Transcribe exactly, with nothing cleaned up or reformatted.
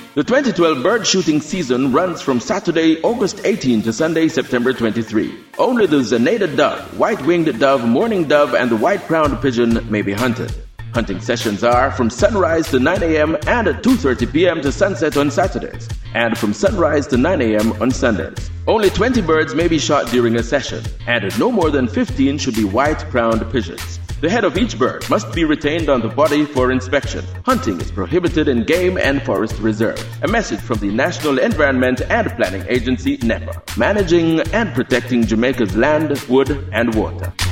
The twenty twelve bird shooting season runs from Saturday, August eighteenth to Sunday, September twenty-third. Only the Zenaida dove, white-winged dove, mourning dove, and the white-crowned pigeon may be hunted. Hunting sessions are from sunrise to nine a.m. and at two thirty p.m. to sunset on Saturdays, and from sunrise to nine a.m. on Sundays. Only twenty birds may be shot during a session, and no more than fifteen should be white-crowned pigeons. The head of each bird must be retained on the body for inspection. Hunting is prohibited in game and forest reserves. A message from the National Environment and Planning Agency, NEPA, managing and protecting Jamaica's land, wood, and water.